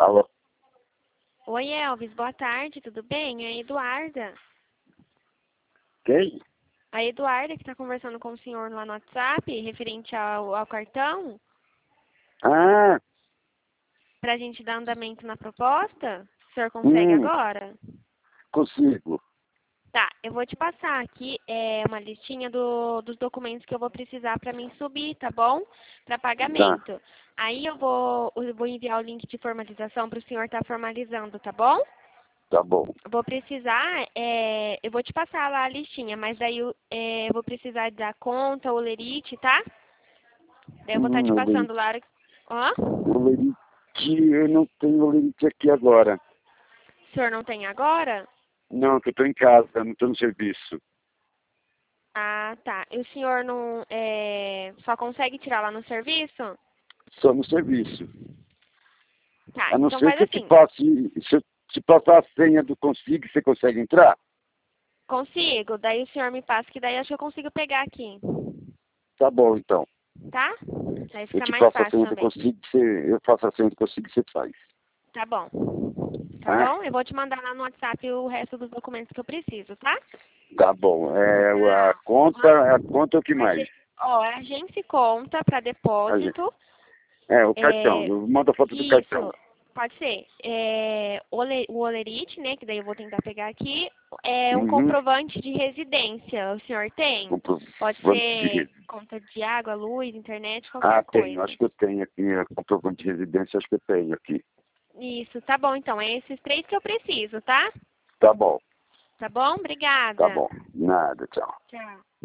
Alô? Oi, Elvis, boa tarde, tudo bem? É a Eduarda. Quem? A Eduarda que está conversando com o senhor lá no WhatsApp, referente ao cartão, Ah, para a gente dar andamento na proposta. O senhor consegue agora? consigo. Tá, eu vou te passar aqui uma listinha dos documentos que eu vou precisar para mim subir, tá bom? Para pagamento. Aí eu vou enviar o link de formalização para o senhor estar formalizando, tá bom? Tá bom. Eu vou precisar, eu vou te passar lá a listinha, mas daí eu vou precisar da conta, o lerite, tá? Daí eu vou estar te passando lá. Ó, O lerite, eu não tenho o lerite aqui agora. o senhor não tem agora? Não, que eu tô em casa, não tô no serviço. Ah, tá. E o senhor não só consegue tirar lá no serviço? Só no serviço. Tá, A não então ser faz que eu te assim. passe, se eu te passar a senha do Consigo, você consegue entrar? Consigo, daí o senhor me passa, que daí acho que eu consigo pegar aqui, Tá bom, então. tá? Daí Eu fica te mais passo a fácil senha do também. Consigo, eu faço a senha do Consigo e você faz. Tá bom. Tá Tá? bom? Eu vou te mandar lá no WhatsApp o resto dos documentos que eu preciso, tá? Tá bom. A conta é o que mais? A agência conta para A gente- depósito. o cartão. É, Eu mando a foto do cartão. isso, pode ser. O olerite, né? Que daí eu vou tentar pegar aqui. É um Uhum. comprovante de residência. O senhor tem? Pode Comprovante de ser residência. conta de água, luz, internet, Ah, qualquer tenho. coisa. Acho que eu tenho aqui. Comprovante de residência, acho que eu tenho aqui. Isso, tá bom então. É esses três que eu preciso, tá? Tá bom. Tá bom? Tá Obrigada. bom. Nada, tchau. Tchau.